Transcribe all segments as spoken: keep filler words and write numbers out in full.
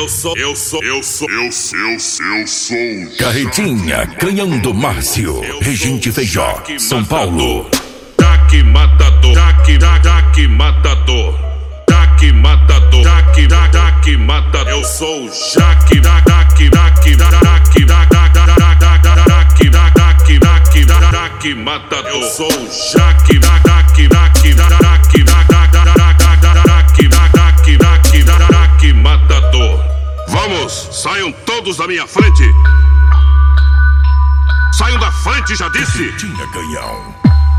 Eu sou, eu sou, eu sou, eu sou, eu sou, eu sou. Carretinha, Canhão do Márcio, Regente Feijó, São Paulo. Jaque matador, Jaque, Jaque matador, Jaque matador, Jaque, Jaque matador. Eu sou o Jaque, Jaque, Jaque, Jaque, Jaque, Jaque, Jaque, Jaque, Jaque matador. Eu sou o Jaque, Jaque, Jaque, Jaque, Jaque, Jaque, Jaque, Jaque matador. Vamos, saiam todos da minha frente. Saiam da frente, já disse. Tinha Canhão.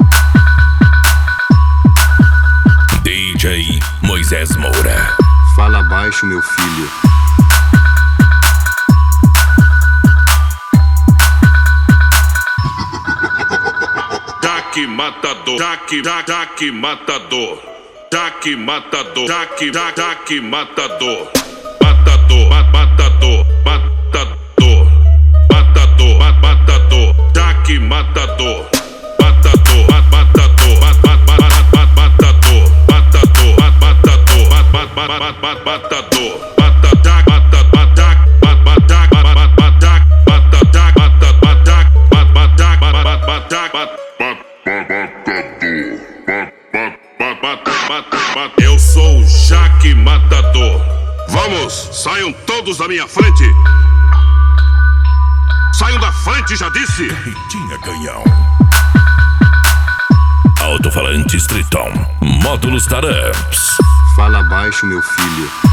D J Moisés Moura. Fala baixo, meu filho. Jaque matador, Jaque, Jaque matador, Jaque matador, Jaque, Jaque matador, matador, matador, matador, matador, matador, Jaque matador, matador, matador, matador, matador, matador, matador, eu sou o Jaque matador. Vamos, saiam todos da minha frente. Saiam da frente, já disse. Carretinha Canhão. Alto-falante Triton, módulos Taramps. Fala baixo, meu filho.